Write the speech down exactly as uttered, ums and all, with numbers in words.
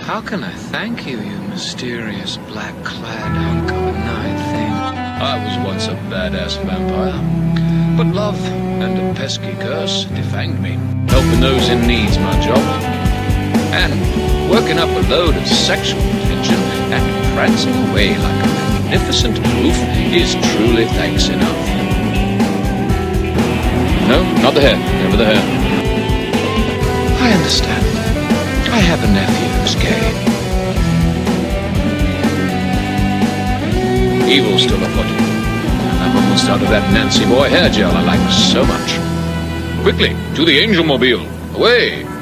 How can I thank you, you mysterious black-clad hunk of a night thing? I was once a badass vampire, but love and a pesky curse defanged me. Helping those in need's my job, and working up a load of sexual tension and prancing away like a magnificent goof is truly thanks enough. No, not the hair, never the hair. I understand. I have a nephew who's gay. Evil's still afoot. I'm almost out of that Nancy boy hair gel I like so much. Quickly, to the Angel Mobile. Away!